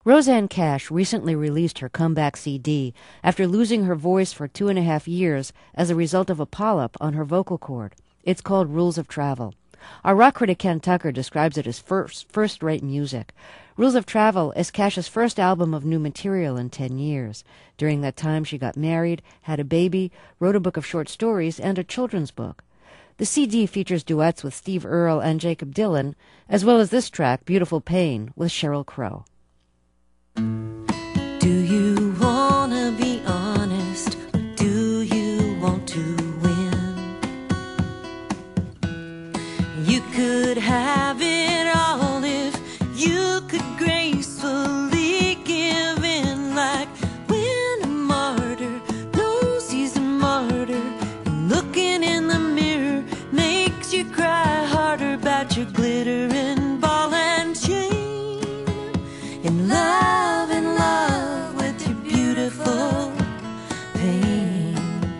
Rosanne Cash recently released her comeback CD after losing her voice for 2.5 years as a result of a polyp on her vocal cord. It's called Rules of Travel. Our rock critic Ken Tucker describes it as first-rate music. Rules of Travel is Cash's first album of new material in 10 years. During that time, she got married, had a baby, wrote a book of short stories, and a children's book. The CD features duets with Steve Earle and Jakob Dylan, as well as this track, Beautiful Pain, with Sheryl Crow. Do you want to be honest? Or do you want to win? You could have it all if you could gracefully give in, like when a martyr knows he's a martyr, and looking in the mirror makes you cry harder about your glitter and ball and chain. In love with your beautiful pain.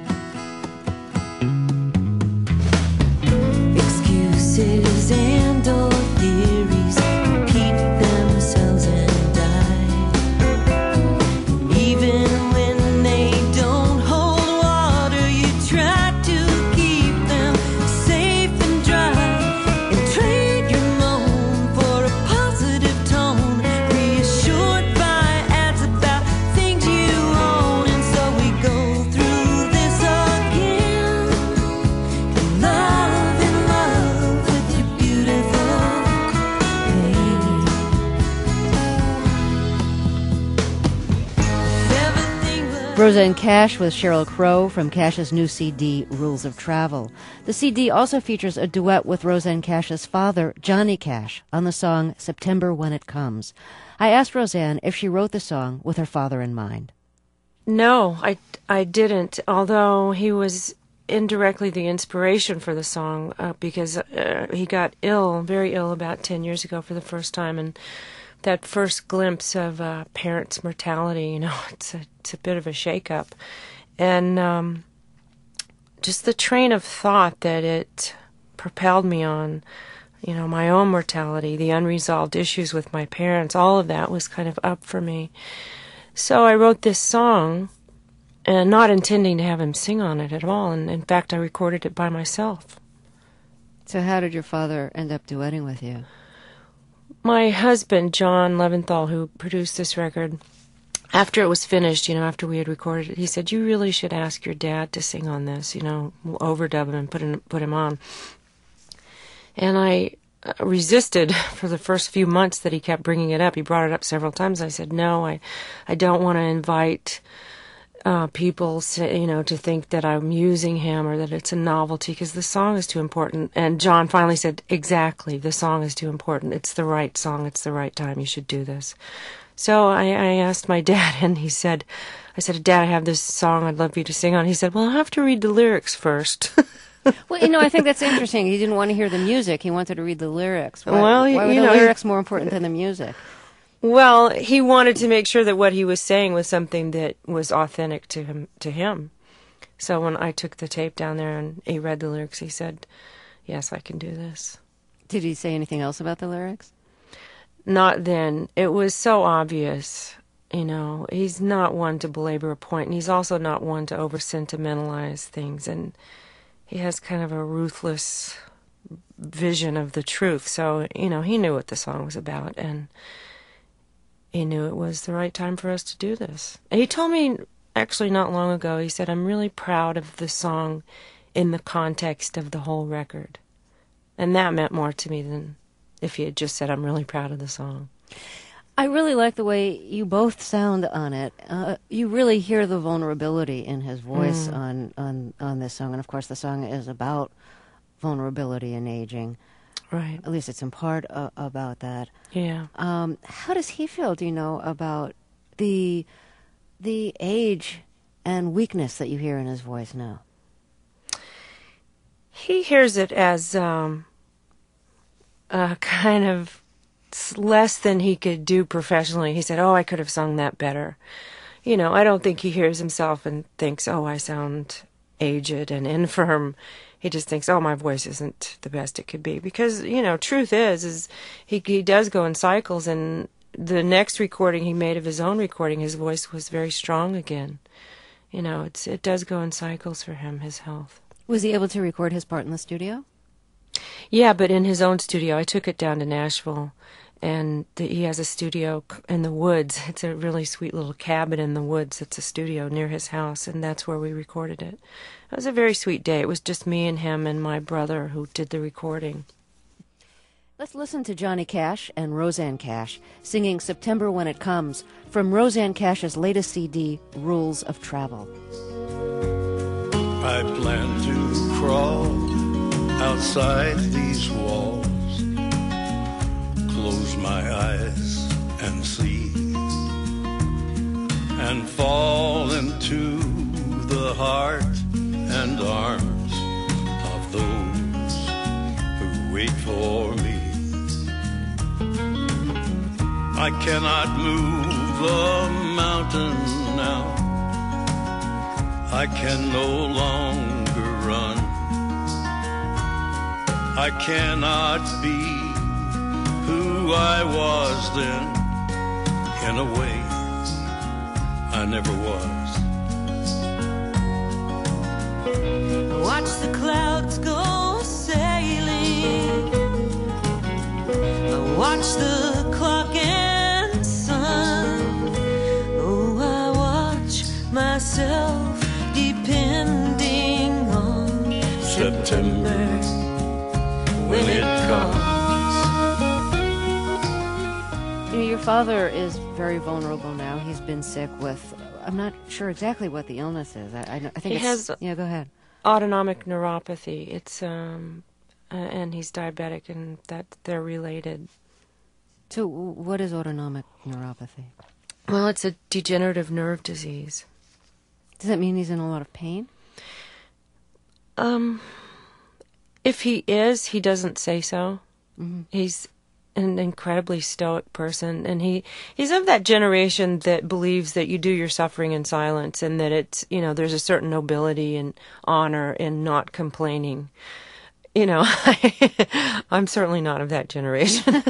Excuses and old theories repeat themselves and die. Even when they don't hold water, you try to keep them safe and dry, and trade your moan for a positive tone, reassured by ads about things you own. And so we go through this again, in love with your beautiful pain. Everything but Rosanne Cash with Sheryl Crow from Cash's new CD, Rules of Travel. The CD also features a duet with Rosanne Cash's father, Johnny Cash, on the song September When It Comes. I asked Rosanne if she wrote the song with her father in mind. No, I didn't, although he was indirectly the inspiration for the song because he got ill, very ill, about 10 years ago for the first time, and that first glimpse of parents' mortality, it's a bit of a shake-up. And just the train of thought that it propelled me on, my own mortality, the unresolved issues with my parents, all of that was kind of up for me. So I wrote this song, and not intending to have him sing on it at all, and in fact I recorded it by myself. So how did your father end up duetting with you? My husband, John Leventhal, who produced this record, after it was finished, after we had recorded it, he said, "You really should ask your dad to sing on this, we'll overdub him and put him on." And I resisted for the first few months that he kept bringing it up. He brought it up several times. I said, no, I don't want to invite people, to think that I'm using him or that it's a novelty, because the song is too important. And John finally said, exactly, the song is too important. It's the right song. It's the right time. You should do this. So I asked my dad, and I said, "Dad, I have this song I'd love you to sing on." He said, "Well, I'll have to read the lyrics first." Well, I think that's interesting. He didn't want to hear the music. He wanted to read the lyrics. Why were the lyrics more important than the music? Well, he wanted to make sure that what he was saying was something that was authentic to him. So when I took the tape down there and he read the lyrics, he said, "Yes, I can do this." Did he say anything else about the lyrics? Not then. It was so obvious. He's not one to belabor a point, and he's also not one to over-sentimentalize things, and he has kind of a ruthless vision of the truth. So, he knew what the song was about, and he knew it was the right time for us to do this. And he told me, actually not long ago, he said, "I'm really proud of the song in the context of the whole record." And that meant more to me than if he had just said, "I'm really proud of the song." I really like the way you both sound on it. You really hear the vulnerability in his voice on this song. And, of course, the song is about vulnerability and aging. Right. At least it's in part about that. Yeah. How does he feel, do you know, about the age and weakness that you hear in his voice now? He hears it as kind of less than he could do professionally. He said, "Oh, I could have sung that better." I don't think he hears himself and thinks, "Oh, I sound aged and infirm." He just thinks, "Oh, my voice isn't the best it could be." Because, truth is he does go in cycles, and the next recording he made of his own recording, his voice was very strong again. You know, it does go in cycles for him, his health. Was he able to record his part in the studio? Yeah, but in his own studio. I took it down to Nashville, and he has a studio in the woods. It's a really sweet little cabin in the woods. It's a studio near his house, and that's where we recorded it. It was a very sweet day. It was just me and him and my brother who did the recording. Let's listen to Johnny Cash and Rosanne Cash singing September When It Comes from Rosanne Cash's latest CD, Rules of Travel. I plan to crawl outside these walls, close my eyes and see, and fall into the heart and arms of those who wait for me. I cannot move a mountain now. I can no longer run. I cannot be who I was then. In a way, I never was. Watch the clouds go sailing. Watch the clock and sun. Oh, I watch myself depending on September when it comes. You know, your father is very vulnerable now. He's been sick with, I'm not sure exactly what the illness is. I think He it's... has Yeah, go ahead. autonomic neuropathy. It's and he's diabetic, and that they're related. So what is autonomic neuropathy? Well, it's a degenerative nerve disease. Does that mean he's in a lot of pain? If he is, he doesn't say so. Mm-hmm. He's an incredibly stoic person, and he's of that generation that believes that you do your suffering in silence, and that it's, you know, there's a certain nobility and honor in not complaining. You know, I'm certainly not of that generation.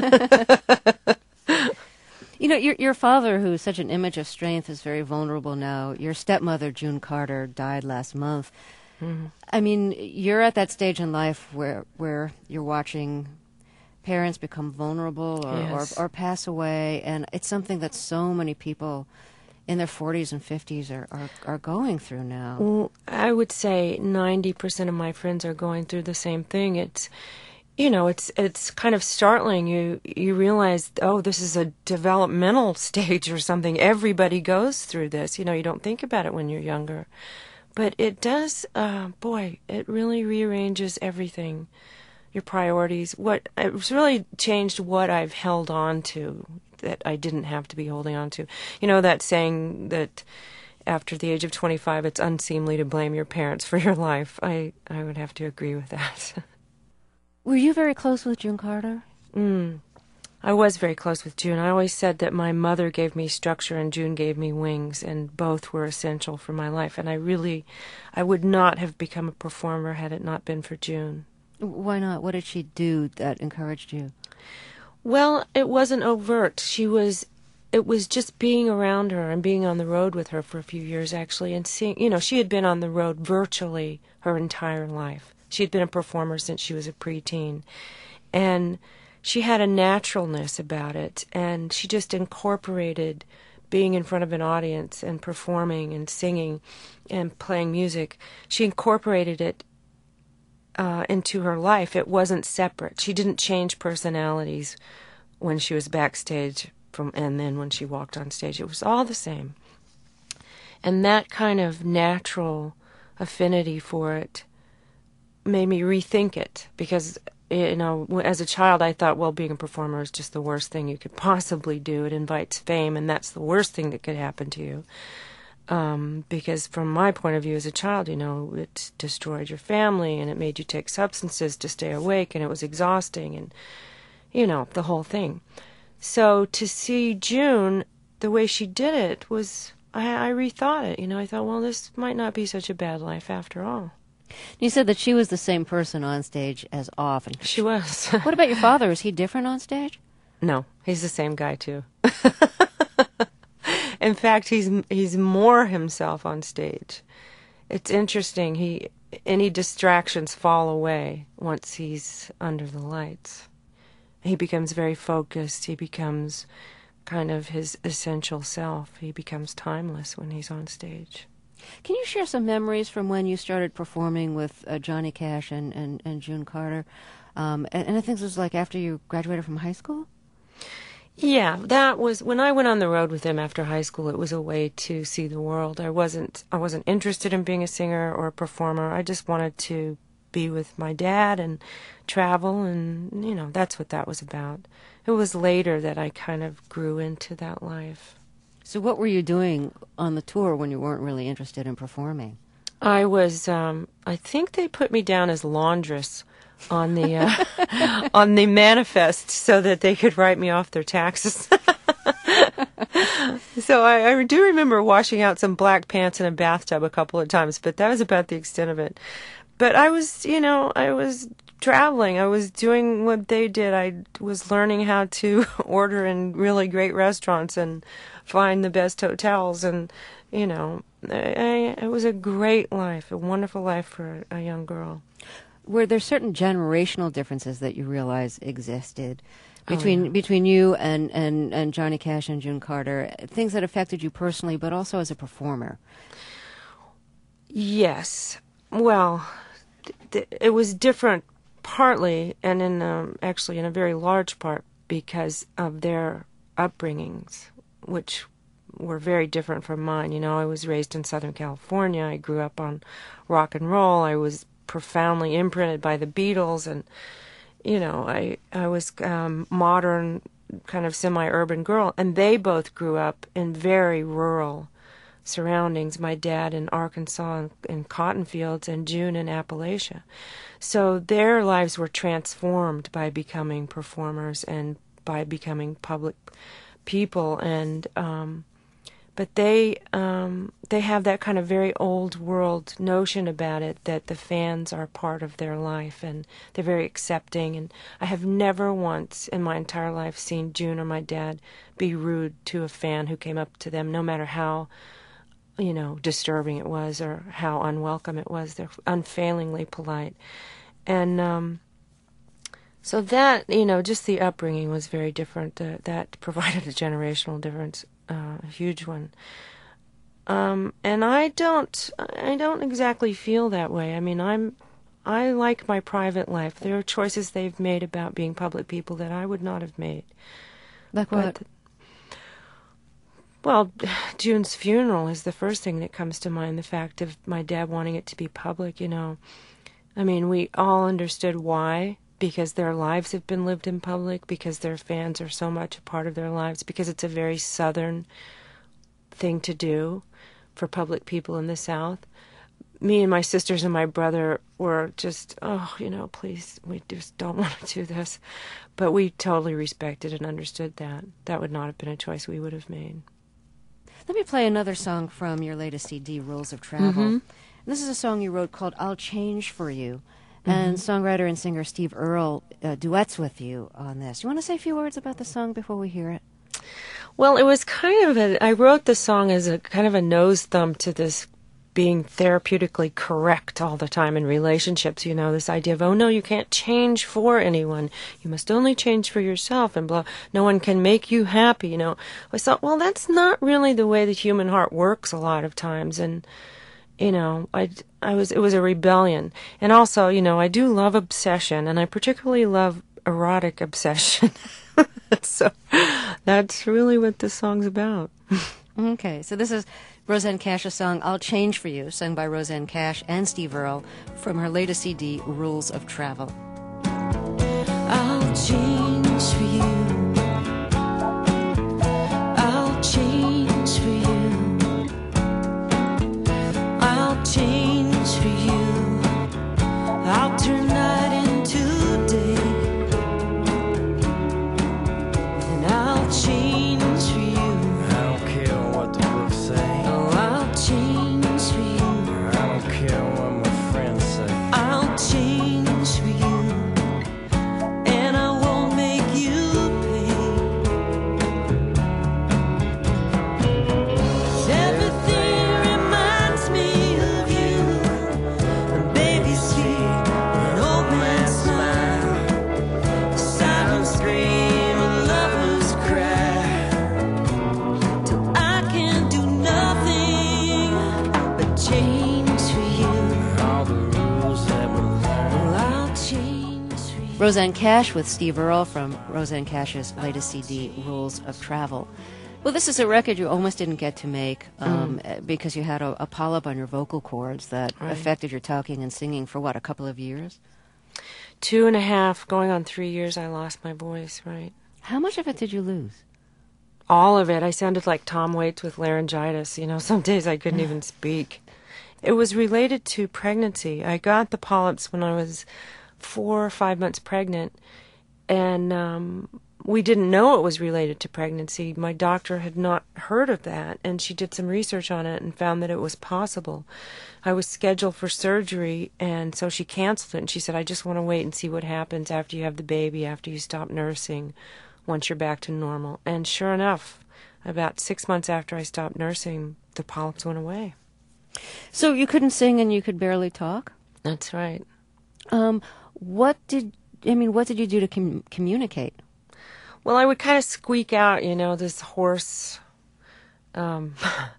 You know, your father, who's such an image of strength, is very vulnerable now. Your stepmother, June Carter, died last month. Mm-hmm. I mean, you're at that stage in life where you're watching parents become vulnerable Yes. or pass away, and it's something that so many people in their 40s and 50s are going through now. Well, I would say 90% of my friends are going through the same thing. It's, you know, it's kind of startling. You realize, oh, this is a developmental stage or something. Everybody goes through this. You know, you don't think about it when you're younger. But it does, it really rearranges everything, your priorities. It's really changed what I've held on to that I didn't have to be holding on to. You know, that saying that after the age of 25, it's unseemly to blame your parents for your life. I would have to agree with that. Were you very close with June Carter? I was very close with June. I always said that my mother gave me structure and June gave me wings, and both were essential for my life. And I would not have become a performer had it not been for June. Why not? What did she do that encouraged you? Well, it wasn't overt. It was just being around her and being on the road with her for a few years, actually, and seeing, you know, she had been on the road virtually her entire life. She had been a performer since she was a preteen. And she had a naturalness about it, and she just incorporated being in front of an audience and performing and singing and playing music. She incorporated it into her life. It wasn't separate. She didn't change personalities when she was backstage and then when she walked on stage. It was all the same. And that kind of natural affinity for it made me rethink it, because, you know, as a child I thought, well, being a performer is just the worst thing you could possibly do. It invites fame, and that's the worst thing that could happen to you. Because from my point of view as a child, you know, it destroyed your family, and it made you take substances to stay awake, and it was exhausting, and, you know, the whole thing. So to see June, the way she did it was, I rethought it. You know, I thought, well, this might not be such a bad life after all. You said that she was the same person on stage as off. And She was. what about your father? Was he different on stage? No, he's the same guy too. In fact, he's more himself on stage. It's interesting. Any distractions fall away once he's under the lights. He becomes very focused. He becomes kind of his essential self. He becomes timeless when he's on stage. Can you share some memories from when you started performing with Johnny Cash and June Carter? And I think this was like after you graduated from high school? Yeah, that was when I went on the road with him after high school. It was a way to see the world. I wasn't interested in being a singer or a performer. I just wanted to be with my dad and travel, and that's what that was about. It was later that I kind of grew into that life. So what were you doing on the tour when you weren't really interested in performing? I was I think they put me down as laundress on the on the manifest so that they could write me off their taxes. So I do remember washing out some black pants in a bathtub a couple of times, but that was about the extent of it. But I was traveling. I was doing what they did. I was learning how to order in really great restaurants and find the best hotels, and it was a great life, a wonderful life for a young girl. Were there certain generational differences that you realize existed between you and Johnny Cash and June Carter? Things that affected you personally, but also as a performer. Yes. Well, it was different partly, and actually in a very large part, because of their upbringings, which were very different from mine. I was raised in Southern California. I grew up on rock and roll. I was profoundly imprinted by the Beatles, and I was modern, kind of semi-urban girl, and they both grew up in very rural surroundings. My dad in Arkansas in cotton fields, and June in Appalachia. So their lives were transformed by becoming performers and by becoming public people, and but they have that kind of very old world notion about it, that the fans are part of their life and they're very accepting. And I have never once in my entire life seen June or my dad be rude to a fan who came up to them, no matter how disturbing it was or how unwelcome it was. They're unfailingly polite. And so that, just the upbringing was very different. That provided a generational difference. A huge one. And I don't exactly feel that way. I mean, I like my private life. There are choices they've made about being public people that I would not have made. Like what? Well, June's funeral is the first thing that comes to mind, the fact of my dad wanting it to be public, I mean, we all understood why, because their lives have been lived in public, because their fans are so much a part of their lives, because it's a very Southern thing to do for public people in the South. Me and my sisters and my brother were just, please, we just don't want to do this. But we totally respected and understood that. That would not have been a choice we would have made. Let me play another song from your latest CD, Rules of Travel. Mm-hmm. This is a song you wrote called I'll Change for You. And songwriter and singer Steve Earle duets with you on this. You want to say a few words about the song before we hear it? Well, it was kind of I wrote the song as a kind of a nose thumb to this being therapeutically correct all the time in relationships. This idea of, oh no, you can't change for anyone. You must only change for yourself, and blah. No one can make you happy. I thought, well, that's not really the way the human heart works a lot of times. And it was a rebellion. And also, I do love obsession, and I particularly love erotic obsession. So that's really what this song's about. Okay, so this is Rosanne Cash's song, I'll Change for You, sung by Rosanne Cash and Steve Earle from her latest CD, Rules of Travel. I'll change for you. I'll change for you. I'll change for you. I'll turn night into day. And I'll change for you. I don't care what the books say. Oh, I'll change for you. I don't care what my friends say. I'll change for you. Roseanne Cash with Steve Earle from Roseanne Cash's latest CD, Rules of Travel. Well, this is a record you almost didn't get to make because you had a polyp on your vocal cords that affected your talking and singing for, what, a couple of years? 2.5, going on 3 years, I lost my voice, right. How much of it did you lose? All of it. I sounded like Tom Waits with laryngitis. You know, some days I couldn't even speak. It was related to pregnancy. I got the polyps when I was 4 or 5 months pregnant, and we didn't know it was related to pregnancy. My doctor had not heard of that, and she did some research on it and found that it was possible. I was scheduled for surgery, and so she canceled it, and she said, I just want to wait and see what happens after you have the baby, after you stop nursing, once you're back to normal. And sure enough, about 6 months after I stopped nursing, the polyps went away. So you couldn't sing and you could barely talk? That's right. What did you do to communicate? Well, I would kind of squeak out, you know, this hoarse kind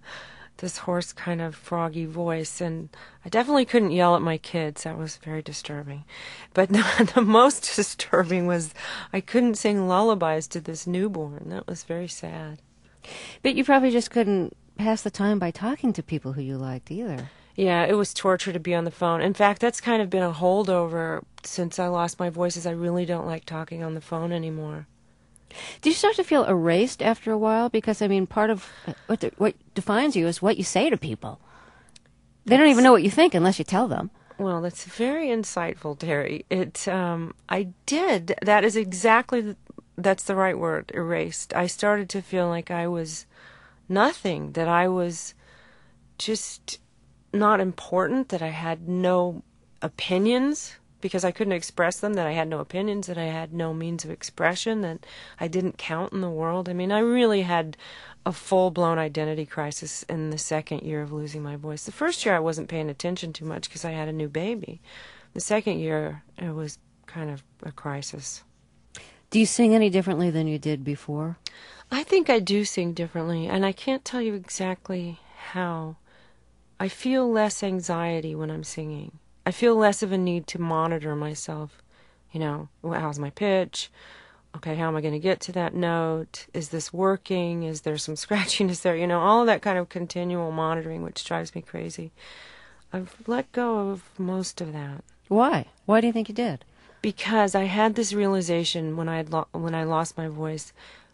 of froggy voice, and I definitely couldn't yell at my kids. That was very disturbing. But the most disturbing was I couldn't sing lullabies to this newborn. That was very sad. But you probably just couldn't pass the time by talking to people who you liked either. Yeah, it was torture to be on the phone. In fact, that's kind of been a holdover since I lost my voice, is I really don't like talking on the phone anymore. Do you start to feel erased after a while? Because, I mean, part of what defines you is what you say to people. They don't even know what you think unless you tell them. Well, that's very insightful, Terry. I did. That is exactly, that's the right word, erased. I started to feel like I was nothing, that I was just not important, that I had no opinions because I couldn't express them, that I had no opinions, that I had no means of expression, that I didn't count in the world. I mean, I really had a full-blown identity crisis in the second year of losing my voice. The first year I wasn't paying attention too much because I had a new baby. The second year it was kind of a crisis. Do you sing any differently than you did before? I think I do sing differently, and I can't tell you exactly how. I feel less anxiety when I'm singing. I feel less of a need to monitor myself. You know, how's my pitch? Okay, how am I going to get to that note? Is this working? Is there some scratchiness there? You know, all of that kind of continual monitoring, which drives me crazy. I've let go of most of that. Why? Why do you think you did? Because I had this realization when I lost my voice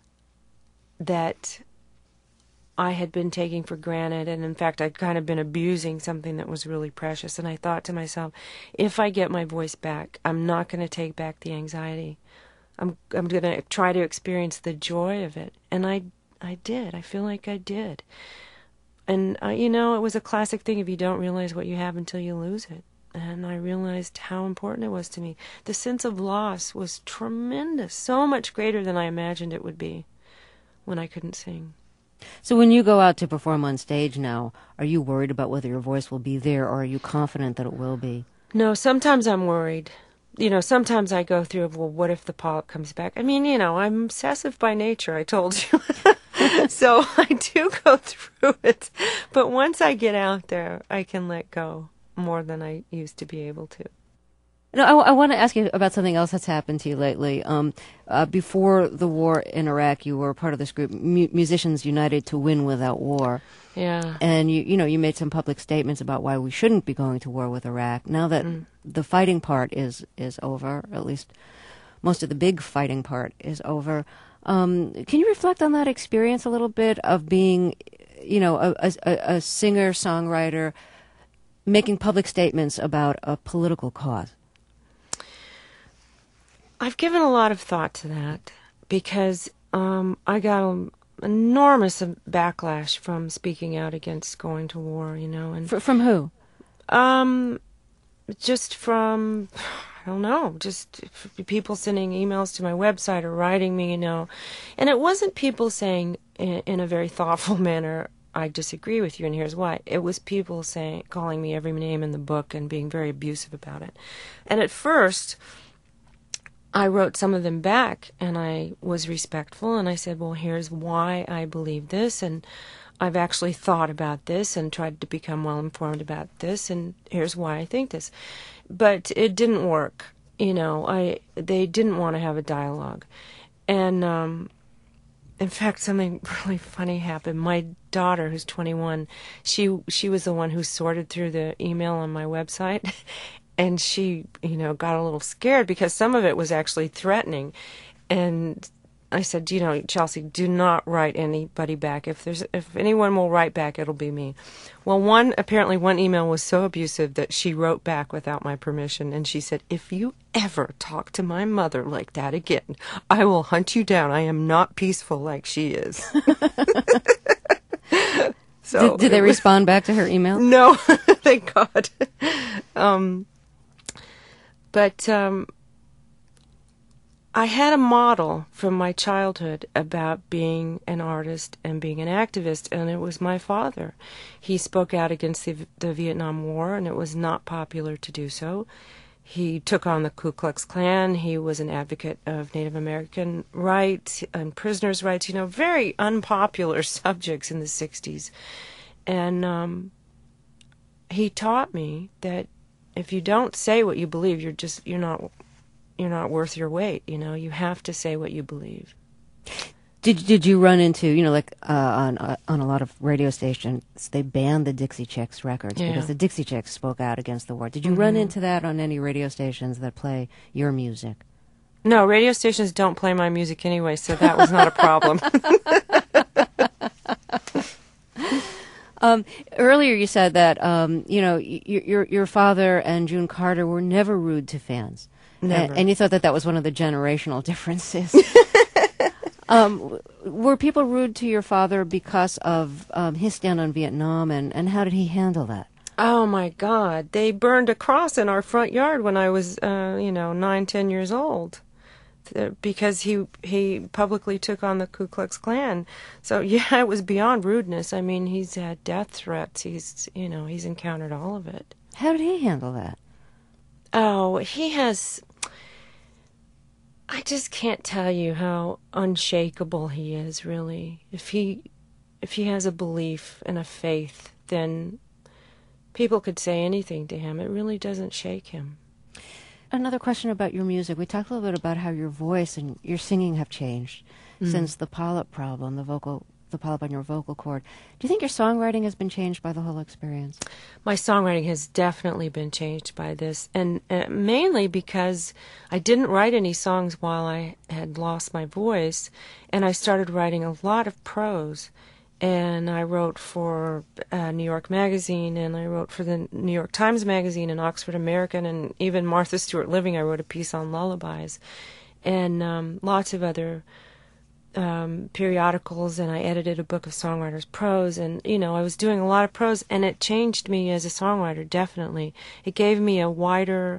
that I had been taking for granted, and in fact I'd kind of been abusing something that was really precious. And I thought to myself, if I get my voice back, I'm not going to take back the anxiety. I'm going to try to experience the joy of it. And I did. I feel like I did. And, you know, it was a classic thing if you don't realize what you have until you lose it. And I realized how important it was to me. The sense of loss was tremendous, so much greater than I imagined it would be when I couldn't sing. So when you go out to perform on stage now, are you worried about whether your voice will be there, or are you confident that it will be? No, sometimes I'm worried. You know, sometimes I go through, well, what if the polyp comes back? I mean, you know, I'm obsessive by nature, I told you. So I do go through it. But once I get out there, I can let go more than I used to be able to. No, I want to ask you about something else that's happened to you lately. Before the war in Iraq, you were part of this group, Musicians United to Win Without War. Yeah. And you made some public statements about why we shouldn't be going to war with Iraq. Now that the fighting part is over, or at least most of the big fighting part is over, can you reflect on that experience a little bit of being, you know, a singer-songwriter making public statements about a political cause? I've given a lot of thought to that because I got an enormous backlash from speaking out against going to war, you know. And from who? Just from, I don't know, just people sending emails to my website or writing me, you know. And it wasn't people saying in a very thoughtful manner, I disagree with you and here's why. It was people calling me every name in the book and being very abusive about it. And at first I wrote some of them back, and I was respectful, and I said, well, here's why I believe this, and I've actually thought about this and tried to become well-informed about this, and here's why I think this. But it didn't work. they didn't want to have a dialogue. And in fact, something really funny happened. My daughter, who's 21, she was the one who sorted through the email on my website, and she, got a little scared because some of it was actually threatening. And I said, Chelsea, do not write anybody back. If anyone will write back, it'll be me. Well, apparently one email was so abusive that she wrote back without my permission, and she said, if you ever talk to my mother like that again, I will hunt you down. I am not peaceful like she is. So did they respond back to her email? No, thank God. But I had a model from my childhood about being an artist and being an activist, and it was my father. He spoke out against the Vietnam War, and it was not popular to do so. He took on the Ku Klux Klan. He was an advocate of Native American rights and prisoners' rights, very unpopular subjects in the 60s. And he taught me that if you don't say what you believe, you're not worth your weight. You have to say what you believe. Did you run into, on a lot of radio stations, they banned the Dixie Chicks records because the Dixie Chicks spoke out against the war. Did you run into that on any radio stations that play your music? No, radio stations don't play my music anyway, so that was not a problem. Earlier you said that, your father and June Carter were never rude to fans. Never. And you thought that was one of the generational differences. Were people rude to your father because of his stand on Vietnam, and how did he handle that? Oh, my God. They burned a cross in our front yard when I was, 9, 10 years old, because he publicly took on the Ku Klux Klan. So, yeah, it was beyond rudeness. I mean, he's had death threats. He's encountered all of it. How did he handle that? Oh, he has... I just can't tell you how unshakable he is, really. If he has a belief and a faith, then people could say anything to him. It really doesn't shake him. Another question about your music. We talked a little bit about how your voice and your singing have changed since the polyp problem, the polyp on your vocal cord. Do you think your songwriting has been changed by the whole experience? My songwriting has definitely been changed by this, and mainly because I didn't write any songs while I had lost my voice, and I started writing a lot of prose. And I wrote for New York Magazine, and I wrote for the New York Times Magazine and Oxford American, and even Martha Stewart Living. I wrote a piece on lullabies, and lots of other periodicals, and I edited a book of songwriters' prose, and I was doing a lot of prose, and it changed me as a songwriter. Definitely, it gave me a wider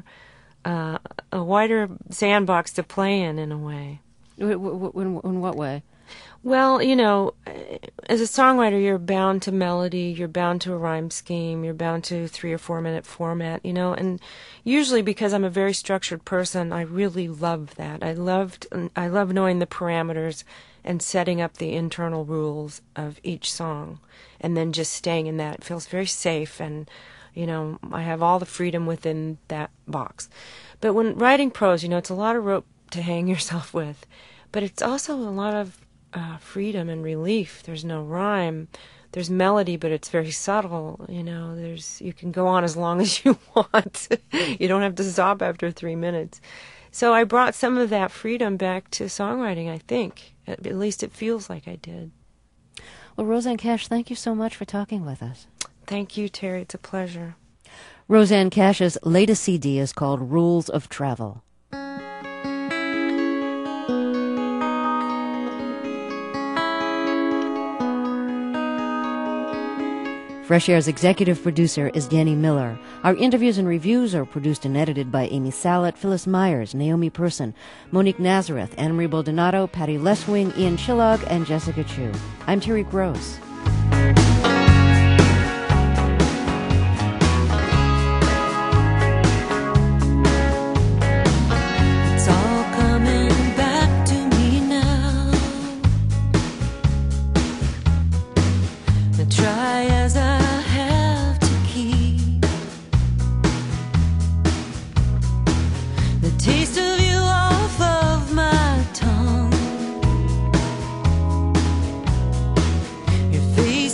sandbox to play in a way. In what way? Well, as a songwriter, you're bound to melody, you're bound to a rhyme scheme, you're bound to 3 or 4 minute format, and usually because I'm a very structured person, I really love that. I love knowing the parameters and setting up the internal rules of each song, and then just staying in that. It feels very safe, and I have all the freedom within that box. But when writing prose, it's a lot of rope to hang yourself with, but it's also a lot of freedom and relief. There's no rhyme. There's melody, but it's very subtle. You can go on as long as you want. You don't have to stop after 3 minutes. So I brought some of that freedom back to songwriting, I think. At least it feels like I did. Well, Rosanne Cash, thank you so much for talking with us. Thank you, Terry. It's a pleasure. Rosanne Cash's latest CD is called Rules of Travel. Fresh Air's executive producer is Danny Miller. Our interviews and reviews are produced and edited by Amy Salet, Phyllis Myers, Naomi Person, Monique Nazareth, Anne-Marie Baldonado, Patty Leswing, Ian Chillog, and Jessica Chu. I'm Terry Gross. It's all coming back to me now. I try as I have to keep the tears Face